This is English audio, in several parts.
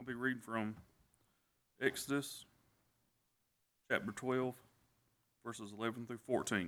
I'll be reading from Exodus chapter 12, verses 11 through 14.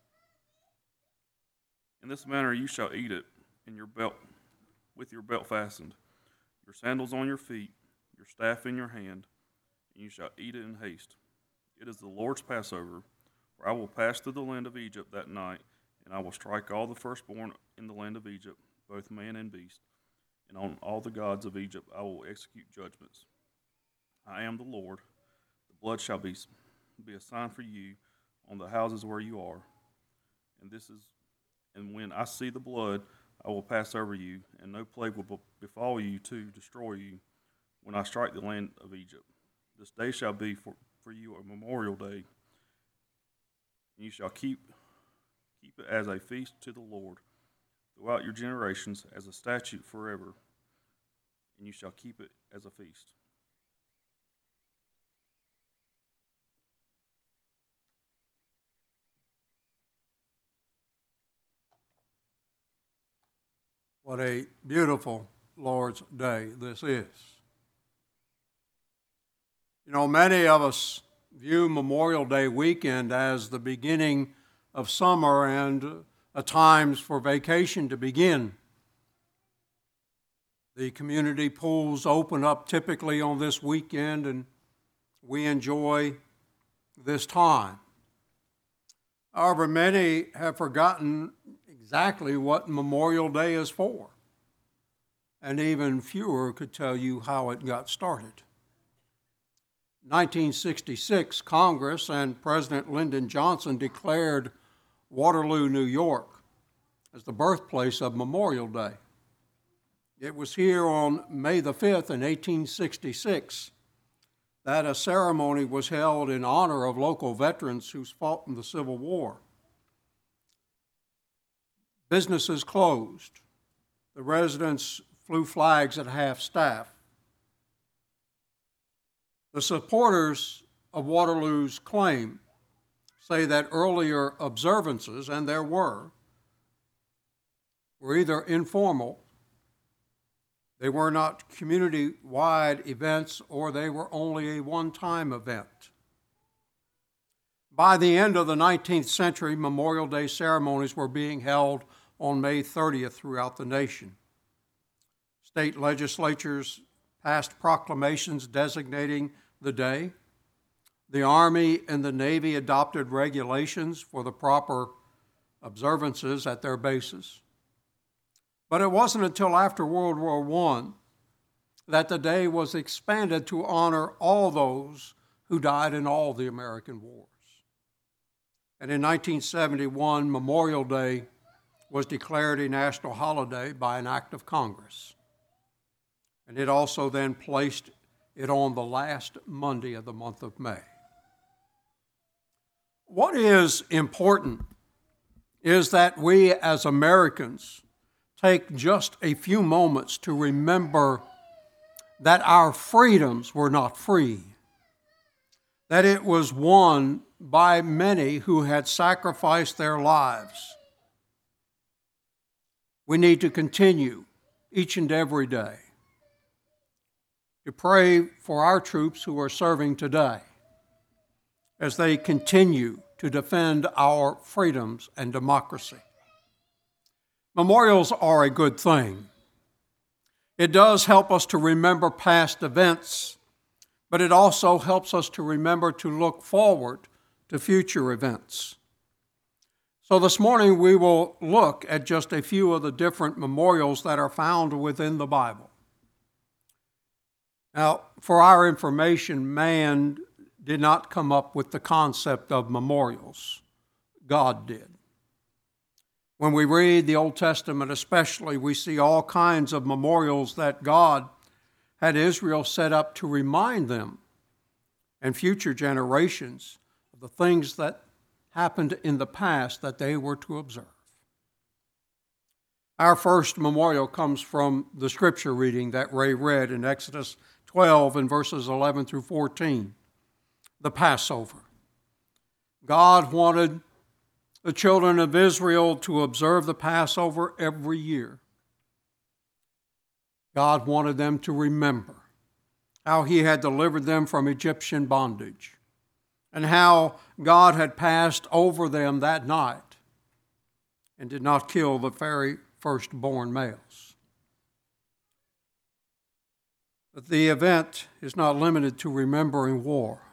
In this manner you shall eat it in your belt, with your belt fastened, your sandals on your feet, your staff in your hand, and you shall eat it in haste. It is the Lord's Passover, for I will pass through the land of Egypt that night, and I will strike all the firstborn in the land of Egypt, both man and beast, and on all the gods of Egypt I will execute judgments. I am the Lord. The blood shall be a sign for you on the houses where you are. And when I see the blood, I will pass over you, and no plague will befall you to destroy you when I strike the land of Egypt. This day shall be for you a memorial day, and you shall keep it as a feast to the Lord throughout your generations, as a statute forever, and you shall keep it as a feast. What a beautiful Lord's Day this is. You know, many of us view Memorial Day weekend as the beginning of summer and a time for vacation to begin. The community pools open up typically on this weekend, and we enjoy this time. However, many have forgotten exactly what Memorial Day is for, and even fewer could tell you how it got started. 1966, Congress and President Lyndon Johnson declared Waterloo, New York, as the birthplace of Memorial Day. It was here on May the 5th in 1866 that a ceremony was held in honor of local veterans who fought in the Civil War. Businesses closed. The residents flew flags at half-staff. The supporters of Waterloo's claim say that earlier observances, and there were either informal, they were not community-wide events, or they were only a one-time event. By the end of the 19th century, Memorial Day ceremonies were being held on May 30th throughout the nation. State legislatures passed proclamations designating the day. The Army and the Navy adopted regulations for the proper observances at their bases. But it wasn't until after World War I that the day was expanded to honor all those who died in all the American wars. And in 1971, Memorial Day was declared a national holiday by an act of Congress. And it also then placed it on the last Monday of the month of May. What is important is that we as Americans take just a few moments to remember that our freedoms were not free, that it was won by many who had sacrificed their lives. We need to continue each and every day to pray for our troops who are serving today as they continue to defend our freedoms and democracy. Memorials are a good thing. It does help us to remember past events, but it also helps us to remember to look forward to future events. So this morning we will look at just a few of the different memorials that are found within the Bible. Now, for our information, man did not come up with the concept of memorials. God did. When we read the Old Testament especially, we see all kinds of memorials that God had Israel set up to remind them and future generations of the things that happened in the past that they were to observe. Our first memorial comes from the scripture reading that Ray read in Exodus 12 and verses 11 through 14, the Passover. God wanted the children of Israel to observe the Passover every year. God wanted them to remember how he had delivered them from Egyptian bondage, and how God had passed over them that night and did not kill the very firstborn males. But the event is not limited to remembering war,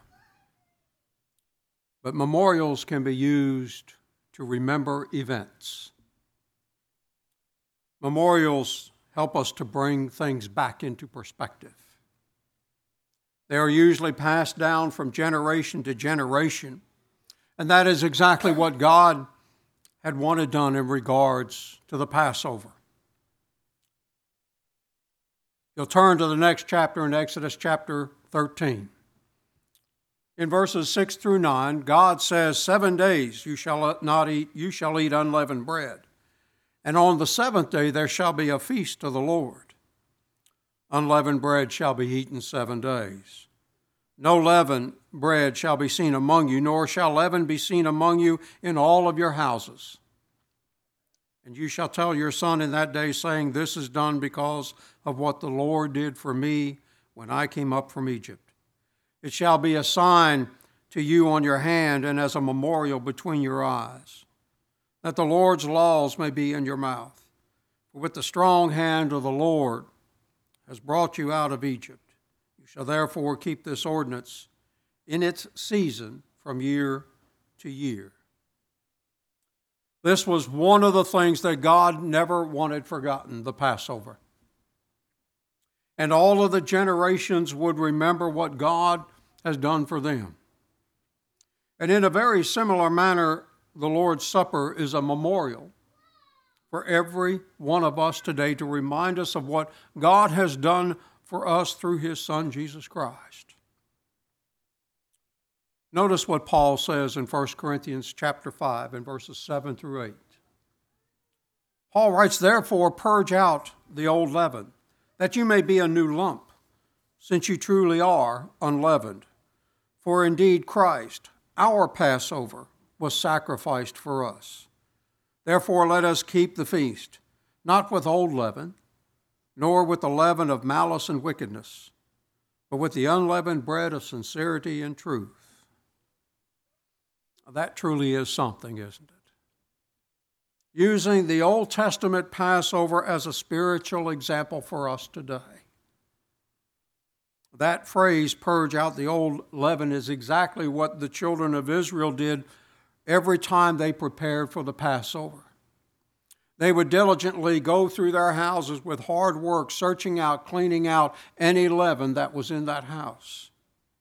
but memorials can be used to remember events. Memorials help us to bring things back into perspective. They are usually passed down from generation to generation, and that is exactly what God had wanted done in regards to the Passover. You'll turn to the next chapter in Exodus chapter 13. In verses 6 through 9, God says, 7 days you shall eat unleavened bread. And on the seventh day there shall be a feast to the Lord. Unleavened bread shall be eaten 7 days. No leavened bread shall be seen among you, nor shall leaven be seen among you in all of your houses. And you shall tell your son in that day, saying, this is done because of what the Lord did for me when I came up from Egypt. It shall be a sign to you on your hand and as a memorial between your eyes, that the Lord's laws may be in your mouth. For with the strong hand of the Lord has brought you out of Egypt. You shall therefore keep this ordinance in its season from year to year. This was one of the things that God never wanted forgotten, the Passover. And all of the generations would remember what God has done for them. And in a very similar manner, the Lord's Supper is a memorial for every one of us today to remind us of what God has done for us through His Son, Jesus Christ. Notice what Paul says in 1 Corinthians chapter 5 and verses 7 through 8. Paul writes, therefore, purge out the old leaven, that you may be a new lump, since you truly are unleavened. For indeed Christ, our Passover, was sacrificed for us. Therefore let us keep the feast, not with old leaven, nor with the leaven of malice and wickedness, but with the unleavened bread of sincerity and truth. That truly is something, isn't it? Using the Old Testament Passover as a spiritual example for us today. That phrase, purge out the old leaven, is exactly what the children of Israel did every time they prepared for the Passover. They would diligently go through their houses with hard work, searching out, cleaning out any leaven that was in that house.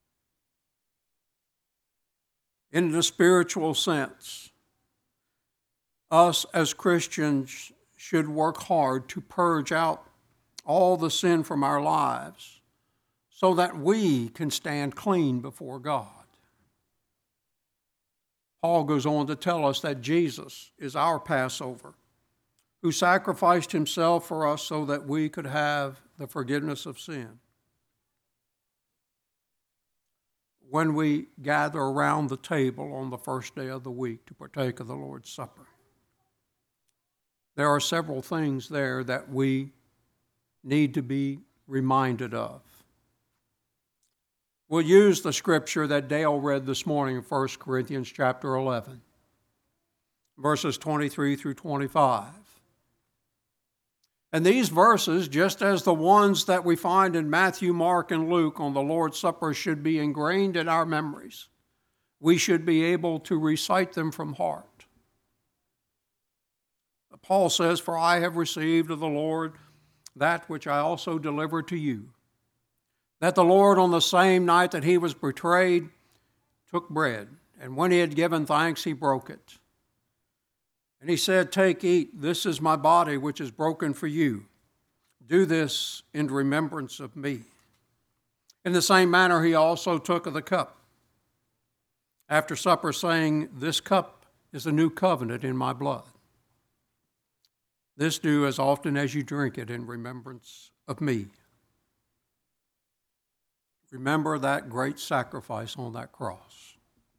In the spiritual sense, us as Christians should work hard to purge out all the sin from our lives so that we can stand clean before God. Paul goes on to tell us that Jesus is our Passover, who sacrificed himself for us so that we could have the forgiveness of sin. When we gather around the table on the first day of the week to partake of the Lord's Supper, there are several things there that we need to be reminded of. We'll use the scripture that Dale read this morning in 1 Corinthians chapter 11, verses 23 through 25. And these verses, just as the ones that we find in Matthew, Mark, and Luke on the Lord's Supper, should be ingrained in our memories. We should be able to recite them from heart. Paul says, for I have received of the Lord that which I also delivered to you, that the Lord on the same night that he was betrayed took bread, and when he had given thanks, he broke it. And he said, take, eat, this is my body which is broken for you. Do this in remembrance of me. In the same manner, he also took of the cup after supper, saying, this cup is a new covenant in my blood. This do as often as you drink it in remembrance of me. Remember that great sacrifice on that cross.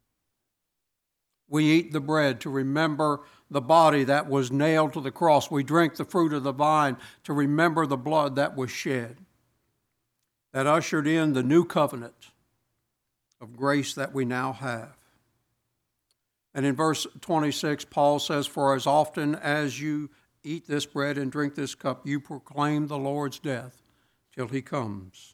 We eat the bread to remember the body that was nailed to the cross. We drink the fruit of the vine to remember the blood that was shed. that ushered in the new covenant of grace that we now have. And in verse 26, Paul says, "For as often as you eat this bread and drink this cup, you proclaim the Lord's death till he comes."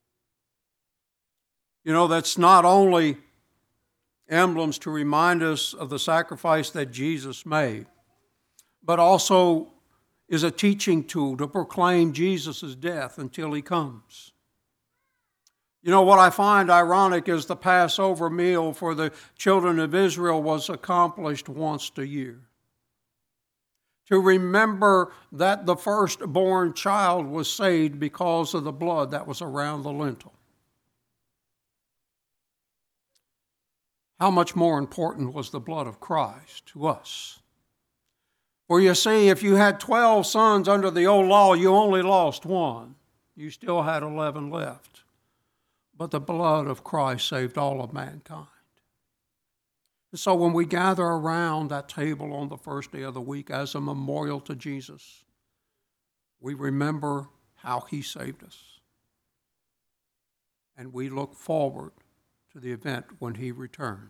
You know, that's not only emblems to remind us of the sacrifice that Jesus made, but also is a teaching tool to proclaim Jesus' death until he comes. You know, what I find ironic is the Passover meal for the children of Israel was accomplished once a year, to remember that the firstborn child was saved because of the blood that was around the lintel. How much more important was the blood of Christ to us? For you see, if you had 12 sons under the old law, you only lost one. You still had 11 left. But the blood of Christ saved all of mankind. And so when we gather around that table on the first day of the week as a memorial to Jesus, we remember how he saved us. And we look forward to the event when he returns.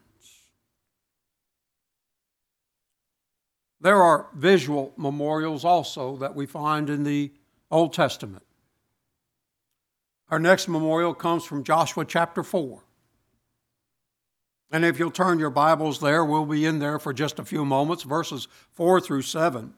There are visual memorials also that we find in the Old Testament. Our next memorial comes from Joshua chapter 4. And if you'll turn your Bibles there, we'll be in there for just a few moments, verses 4 through 7.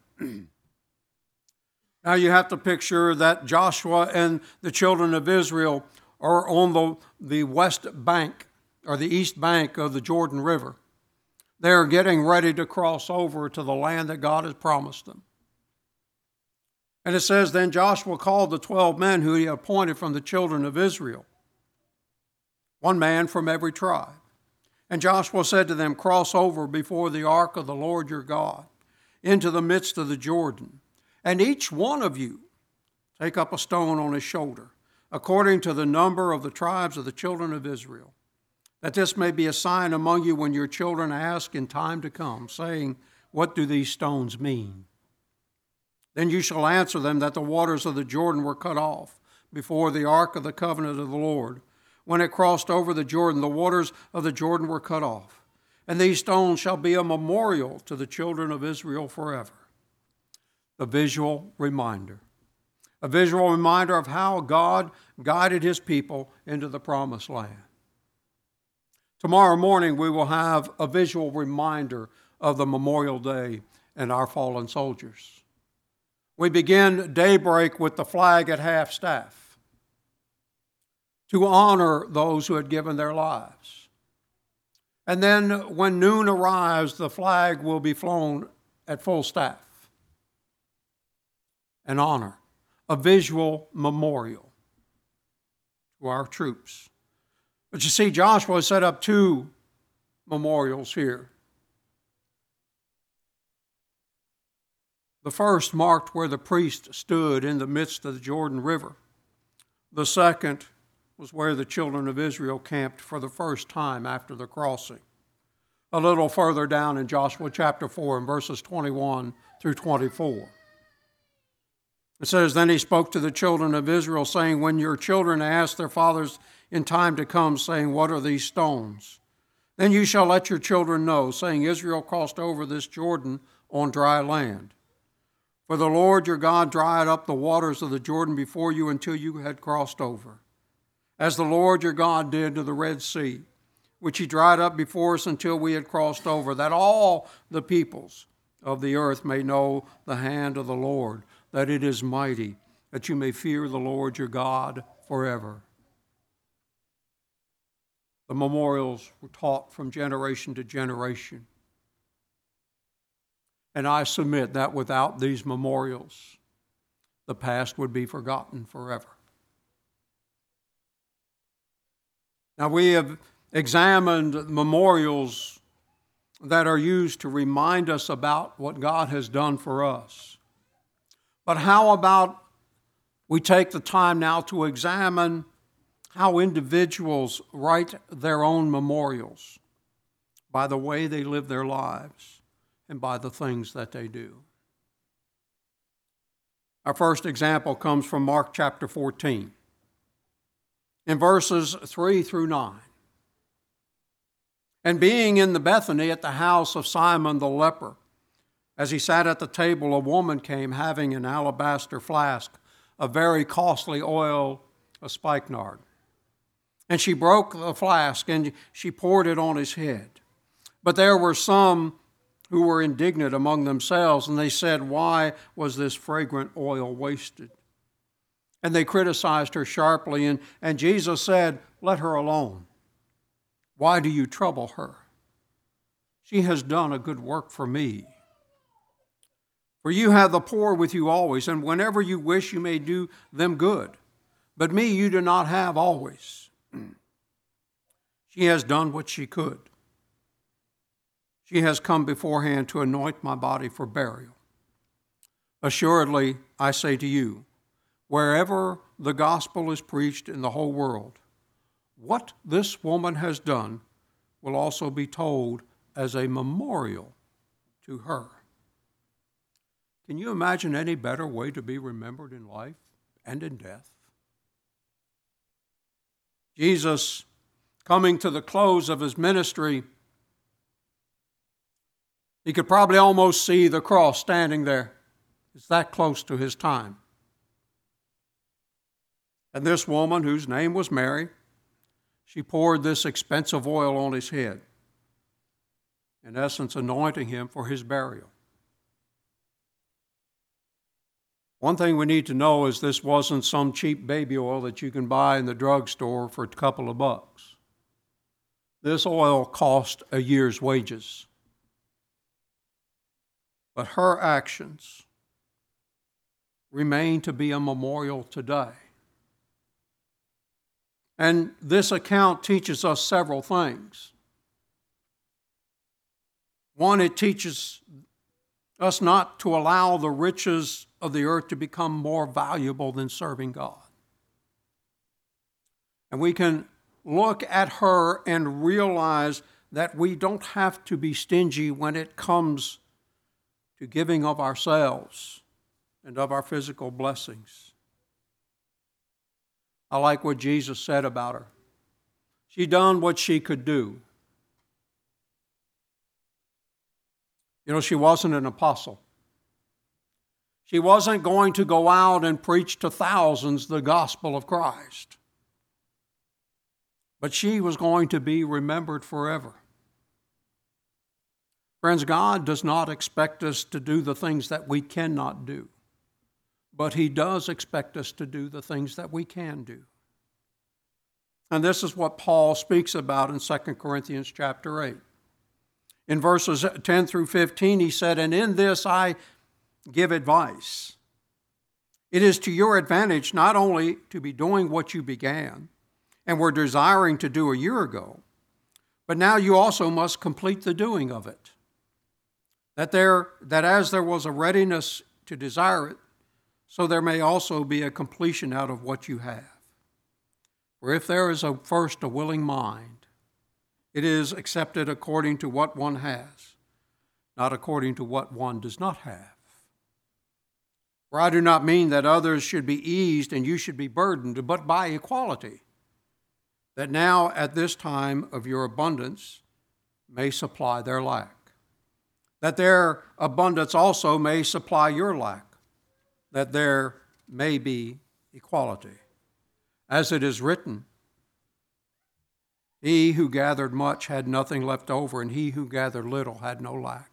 Now you have to picture that Joshua and the children of Israel are on the west bank, or the east bank of the Jordan River. They're getting ready to cross over to the land that God has promised them. And it says, "Then Joshua called the 12 men who he appointed from the children of Israel, one man from every tribe. And Joshua said to them, 'Cross over before the ark of the Lord your God into the midst of the Jordan, and each one of you take up a stone on his shoulder, according to the number of the tribes of the children of Israel, that this may be a sign among you when your children ask in time to come, saying, what do these stones mean? Then you shall answer them that the waters of the Jordan were cut off before the ark of the covenant of the Lord. When it crossed over the Jordan, the waters of the Jordan were cut off. And these stones shall be a memorial to the children of Israel forever.'" A visual reminder. A visual reminder of how God guided his people into the promised land. Tomorrow morning we will have a visual reminder of the Memorial Day and our fallen soldiers. We begin daybreak with the flag at half-staff to honor those who had given their lives. And then when noon arrives, the flag will be flown at full staff. An honor, a visual memorial to our troops. But you see, Joshua set up 2 memorials here. The first marked where the priest stood in the midst of the Jordan River. The second was where the children of Israel camped for the first time after the crossing. A little further down in Joshua chapter 4 and verses 21 through 24. It says, "Then he spoke to the children of Israel, saying, when your children ask their fathers in time to come, saying, what are these stones? Then you shall let your children know, saying, Israel crossed over this Jordan on dry land. For the Lord your God dried up the waters of the Jordan before you until you had crossed over, as the Lord your God did to the Red Sea, which he dried up before us until we had crossed over, that all the peoples of the earth may know the hand of the Lord, that it is mighty, that you may fear the Lord your God forever." The memorials were taught from generation to generation. And I submit that without these memorials, the past would be forgotten forever. Now, we have examined memorials that are used to remind us about what God has done for us. But how about we take the time now to examine how individuals write their own memorials by the way they live their lives and by the things that they do. Our first example comes from Mark chapter 14. in verses 3 through 9. And being in the Bethany at the house of Simon the leper, as he sat at the table, a woman came having an alabaster flask of very costly oil of spikenard. And she broke the flask and she poured it on his head. But there were some who were indignant among themselves, and they said, "Why was this fragrant oil wasted?" And they criticized her sharply, and Jesus said, "Let her alone. Why do you trouble her? She has done a good work for me. For you have the poor with you always, and whenever you wish you may do them good. But me you do not have always." She has done what she could. She has come beforehand to anoint my body for burial. Assuredly, I say to you, wherever the gospel is preached in the whole world, what this woman has done will also be told as a memorial to her. Can you imagine any better way to be remembered in life and in death? Jesus, coming to the close of his ministry, he could probably almost see the cross standing there. It's that close to his time. And this woman, whose name was Mary, she poured this expensive oil on his head, in essence anointing him for his burial. One thing we need to know is this wasn't some cheap baby oil that you can buy in the drugstore for a couple of bucks. This oil cost a year's wages. But her actions remain to be a memorial today. And this account teaches us several things. One, it teaches us not to allow the riches of the earth to become more valuable than serving God. And we can look at her and realize that we don't have to be stingy when it comes to giving of ourselves and of our physical blessings. I like what Jesus said about her. She done what she could do. You know, she wasn't an apostle. She wasn't going to go out and preach to thousands the gospel of Christ. But she was going to be remembered forever. Friends, God does not expect us to do the things that we cannot do, but He does expect us to do the things that we can do. And this is what Paul speaks about in 2 Corinthians chapter 8. In verses 10 through 15, he said, "And in this I give advice. It is to your advantage not only to be doing what you began and were desiring to do a year ago, but now you also must complete the doing of it. That as there was a readiness to desire it, so there may also be a completion out of what you have. For if there is first a willing mind, it is accepted according to what one has, not according to what one does not have. For I do not mean that others should be eased and you should be burdened, but by equality, that now at this time of your abundance may supply their lack, that their abundance also may supply your lack, that there may be equality. As it is written, he who gathered much had nothing left over, and he who gathered little had no lack."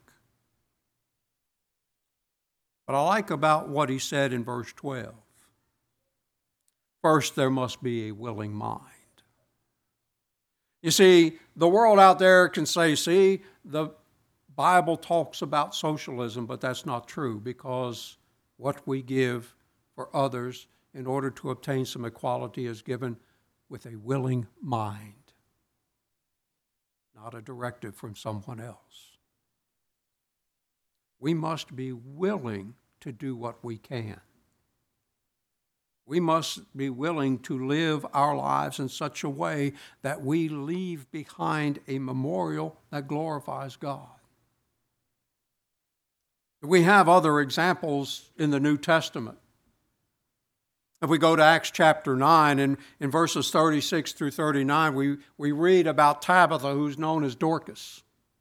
But I like about what he said in verse 12. First, there must be a willing mind. You see, the world out there can say, see, the Bible talks about socialism, but that's not true, because what we give for others in order to obtain some equality is given with a willing mind, not a directive from someone else. We must be willing to do what we can. We must be willing to live our lives in such a way that we leave behind a memorial that glorifies God. We have other examples in the New Testament. If we go to Acts chapter 9, and in verses 36 through 39, we read about Tabitha, who's known as Dorcas.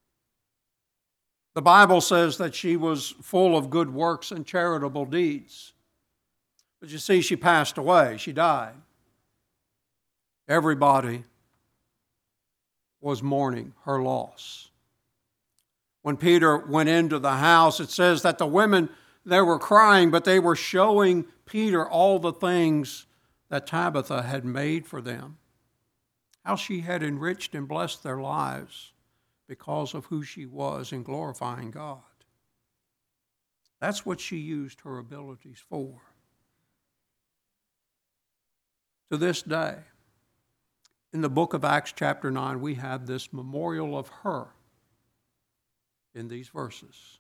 The Bible says that she was full of good works and charitable deeds. But you see, she passed away. She died. Everybody was mourning her loss. When Peter went into the house, it says that the women, they were crying, but they were showing Peter all the things that Tabitha had made for them, how she had enriched and blessed their lives because of who she was in glorifying God. That's what she used her abilities for. To this day, in the book of Acts chapter 9, we have this memorial of her in these verses.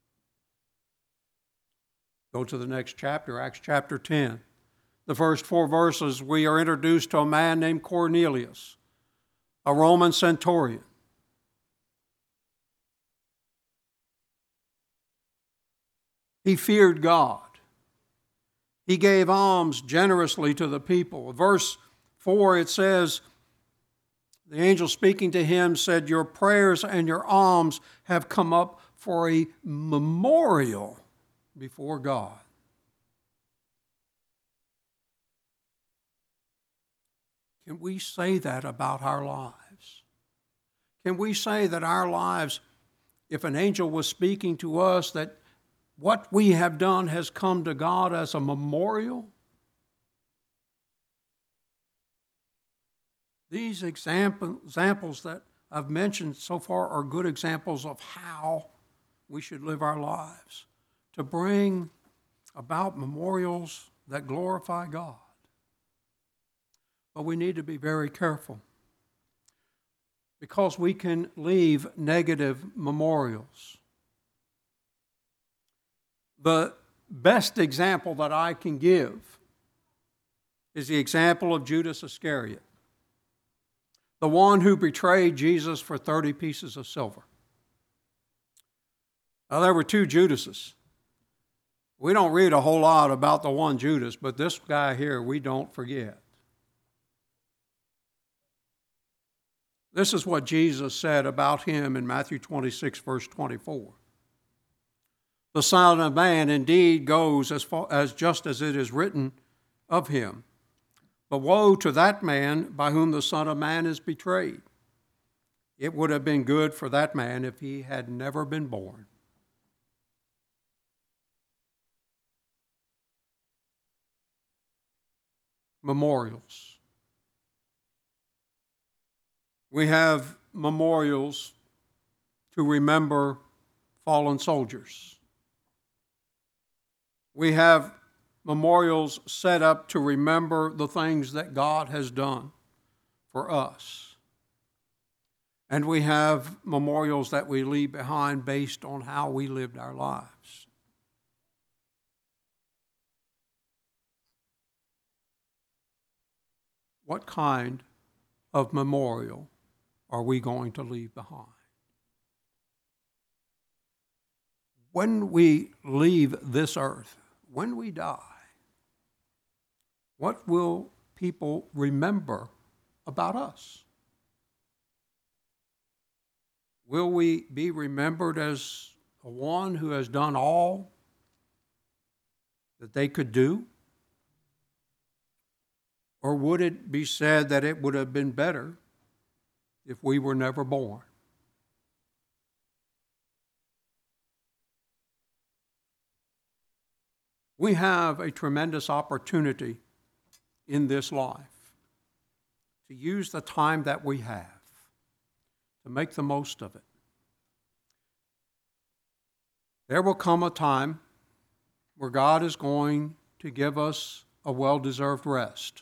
Go to the next chapter, Acts chapter 10. The first 4 verses, we are introduced to a man named Cornelius, a Roman centurion. He feared God. He gave alms generously to the people. Verse 4, it says, the angel speaking to him said, your prayers and your alms have come up for a memorial before God. Can we say that about our lives? Can we say that our lives, if an angel was speaking to us, that what we have done has come to God as a memorial? These examples that I've mentioned so far are good examples of how we should live our lives, to bring about memorials that glorify God. But we need to be very careful, because we can leave negative memorials. The best example that I can give is the example of Judas Iscariot, the one who betrayed Jesus for 30 pieces of silver. Now, there were 2 Judases. We don't read a whole lot about the one Judas, but this guy here we don't forget. This is what Jesus said about him in Matthew 26, verse 24. The Son of Man indeed goes as just as it is written of him. But woe to that man by whom the Son of Man is betrayed. It would have been good for that man if he had never been born. Memorials. We have memorials to remember fallen soldiers. We have memorials set up to remember the things that God has done for us. And we have memorials that we leave behind based on how we lived our lives. What kind of memorial are we going to leave behind? When we leave this earth, when we die, what will people remember about us? Will we be remembered as the one who has done all that they could do? Or would it be said that it would have been better if we were never born? We have a tremendous opportunity in this life to use the time that we have to make the most of it. There will come a time where God is going to give us a well-deserved rest.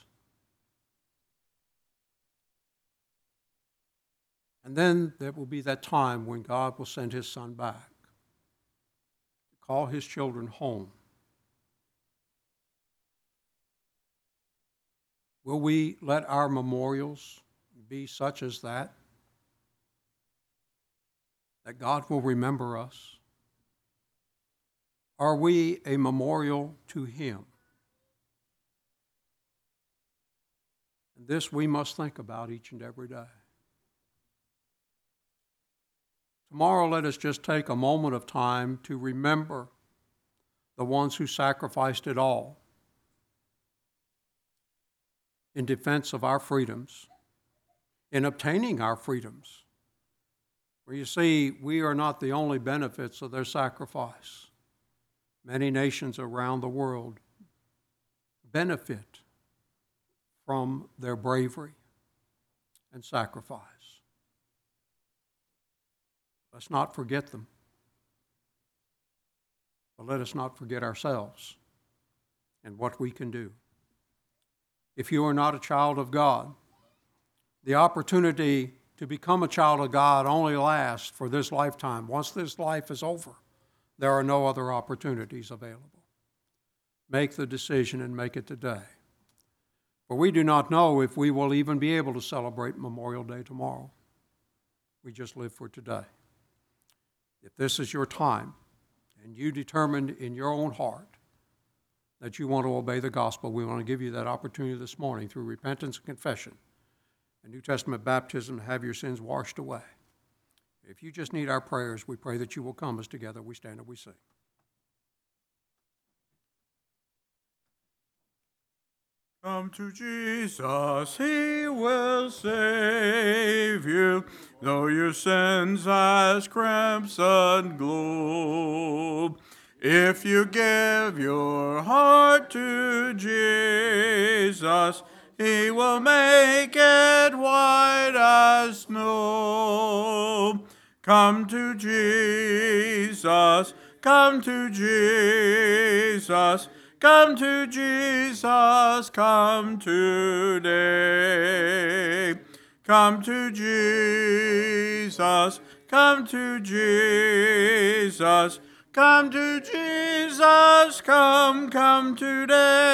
And then there will be that time when God will send his Son back to call his children home. Will we let our memorials be such as that? That God will remember us? Are we a memorial to him? This we must think about each and every day. Tomorrow, let us just take a moment of time to remember the ones who sacrificed it all in defense of our freedoms, in obtaining our freedoms. For you see, we are not the only benefits of their sacrifice. Many nations around the world benefit from their bravery and sacrifice. Let's not forget them, but let us not forget ourselves and what we can do. If you are not a child of God, the opportunity to become a child of God only lasts for this lifetime. Once this life is over, there are no other opportunities available. Make the decision and make it today. For we do not know if we will even be able to celebrate Memorial Day tomorrow. We just live for today. If this is your time, and you determined in your own heart that you want to obey the gospel, we want to give you that opportunity this morning through repentance and confession and New Testament baptism to have your sins washed away. If you just need our prayers, we pray that you will come as together we stand and we sing. Come to Jesus, He will save you, though your sins as crimson glow. If you give your heart to Jesus, He will make it white as snow. Come to Jesus, come to Jesus, come to Jesus, come today. Come to Jesus, come to Jesus, come to Jesus, come today.